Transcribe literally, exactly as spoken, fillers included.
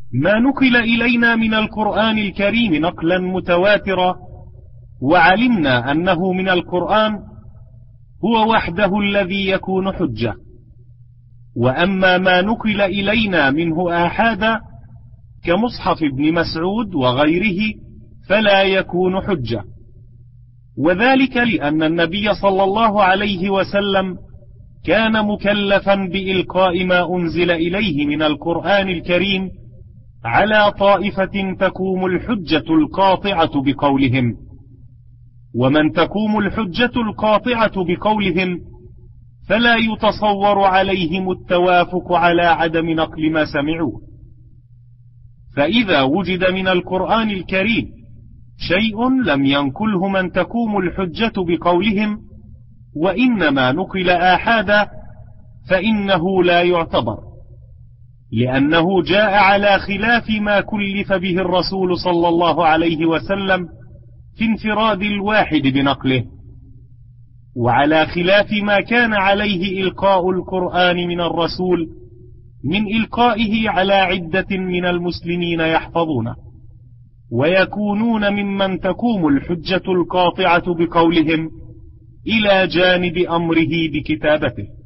ما نقل إلينا من القرآن الكريم نقلا متواترا وعلمنا أنه من القرآن هو وحده الذي يكون حجة، وأما ما نقل إلينا منه آحادا كمصحف ابن مسعود وغيره فلا يكون حجة، وذلك لأن النبي صلى الله عليه وسلم كان مكلفا بإلقاء ما أنزل إليه من القرآن الكريم على طائفة تقوم الحجة القاطعة بقولهم، ومن تقوم الحجة القاطعة بقولهم فلا يتصور عليهم التوافق على عدم نقل ما سمعوه. فإذا وجد من القرآن الكريم شيء لم ينقله من تقوم الحجة بقولهم وإنما نقل آحادا فإنه لا يعتبر، لأنه جاء على خلاف ما كلف به الرسول صلى الله عليه وسلم في انفراد الواحد بنقله، وعلى خلاف ما كان عليه إلقاء القرآن من الرسول من إلقائه على عدة من المسلمين يحفظونه ويكونون ممن تقوم الحجة القاطعة بقولهم إلى جانب أمره بكتابته.